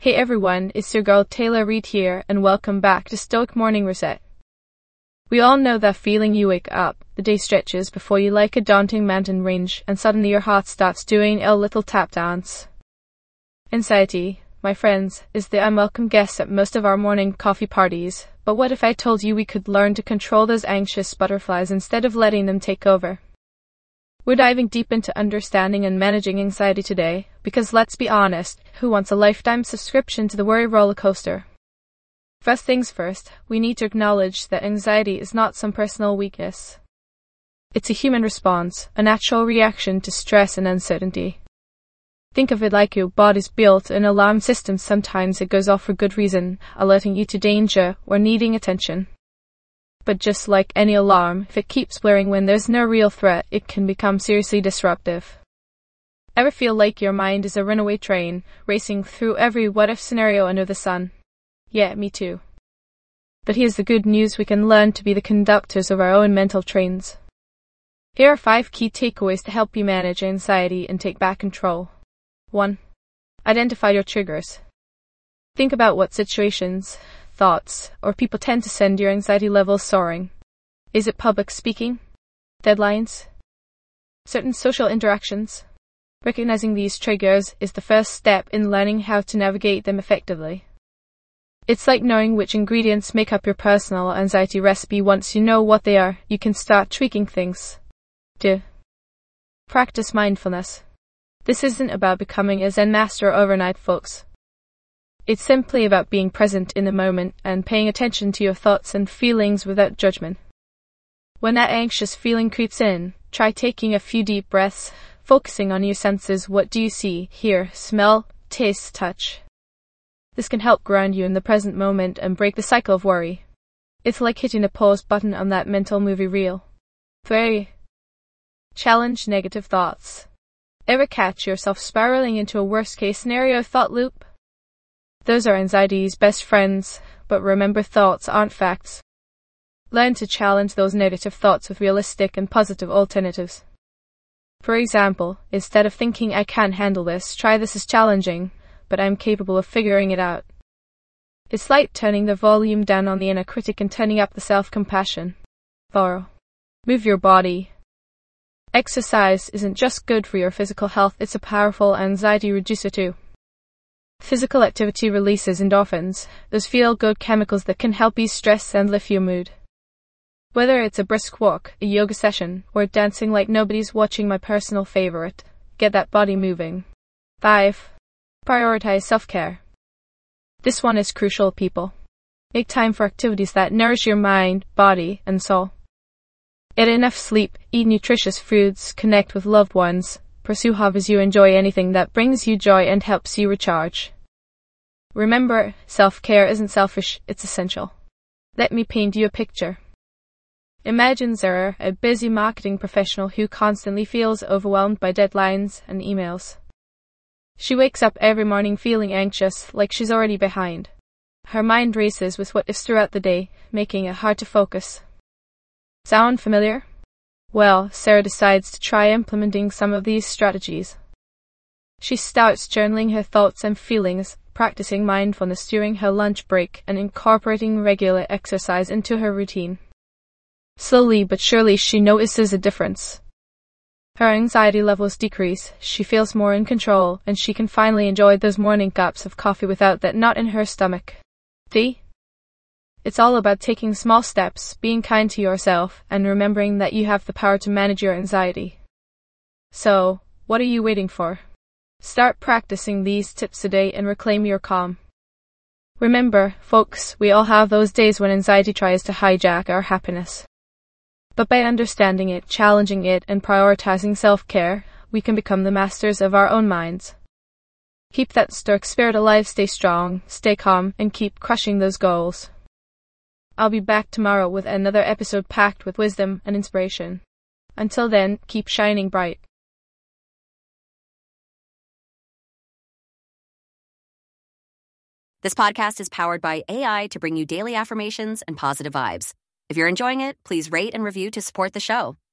Hey everyone, it's your girl Taylor Reid here, and welcome back to Stoic Morning Reset. We all know that feeling you wake up, the day stretches before you like a daunting mountain range, and suddenly your heart starts doing a little tap dance. Anxiety, my friends, is the unwelcome guest at most of our morning coffee parties, but what if I told you we could learn to control those anxious butterflies instead of letting them take over? We're diving deep into understanding and managing anxiety today, because let's be honest, who wants a lifetime subscription to the worry roller coaster? First things first, we need to acknowledge that anxiety is not some personal weakness. It's a human response, a natural reaction to stress and uncertainty. Think of it like your body's built an alarm system. Sometimes it goes off for good reason, alerting you to danger or needing attention. But just like any alarm, if it keeps blaring when there's no real threat, it can become seriously disruptive. Ever feel like your mind is a runaway train, racing through every what-if scenario under the sun? Yeah, me too. But here's the good news: we can learn to be the conductors of our own mental trains. Here are 5 key takeaways to help you manage anxiety and take back control. 1. Identify your triggers. Think about what situations, thoughts, or people tend to send your anxiety levels soaring. Is it public speaking? Deadlines? Certain social interactions? Recognizing these triggers is the first step in learning how to navigate them effectively. It's like knowing which ingredients make up your personal anxiety recipe. Once you know what they are, you can start tweaking things. 2. Practice mindfulness. This isn't about becoming a Zen master overnight, folks. It's simply about being present in the moment and paying attention to your thoughts and feelings without judgment. When that anxious feeling creeps in, try taking a few deep breaths, focusing on your senses. What do you see, hear, smell, taste, touch? This can help ground you in the present moment and break the cycle of worry. It's like hitting a pause button on that mental movie reel. 3. Challenge negative thoughts. Ever catch yourself spiraling into a worst-case scenario thought loop? Those are anxiety's best friends, but remember, thoughts aren't facts. Learn to challenge those negative thoughts with realistic and positive alternatives. For example, instead of thinking I can't handle this, try this is challenging, but I'm capable of figuring it out. It's like turning the volume down on the inner critic and turning up the self-compassion. 4. Move your body. Exercise isn't just good for your physical health, it's a powerful anxiety reducer too. Physical activity releases endorphins, those feel-good chemicals that can help ease stress and lift your mood. Whether it's a brisk walk, a yoga session, or dancing like nobody's watching, my personal favorite, get that body moving. 5. Prioritize self-care. This one is crucial, people. Make time for activities that nourish your mind, body, and soul. Get enough sleep, eat nutritious foods, connect with loved ones, pursue hobbies you enjoy, anything that brings you joy and helps you recharge. Remember, self-care isn't selfish, it's essential. Let me paint you a picture. Imagine Zara, a busy marketing professional who constantly feels overwhelmed by deadlines and emails. She wakes up every morning feeling anxious, like she's already behind. Her mind races with what ifs throughout the day, making it hard to focus. Sound familiar? Well, Sarah decides to try implementing some of these strategies. She starts journaling her thoughts and feelings, practicing mindfulness during her lunch break, and incorporating regular exercise into her routine. Slowly but surely she notices a difference. Her anxiety levels decrease, she feels more in control, and she can finally enjoy those morning cups of coffee without that knot in her stomach. It's all about taking small steps, being kind to yourself, and remembering that you have the power to manage your anxiety. So, what are you waiting for? Start practicing these tips today and reclaim your calm. Remember, folks, we all have those days when anxiety tries to hijack our happiness. But by understanding it, challenging it, and prioritizing self-care, we can become the masters of our own minds. Keep that Stoic spirit alive, stay strong, stay calm, and keep crushing those goals. I'll be back tomorrow with another episode packed with wisdom and inspiration. Until then, keep shining bright. This podcast is powered by AI to bring you daily affirmations and positive vibes. If you're enjoying it, please rate and review to support the show.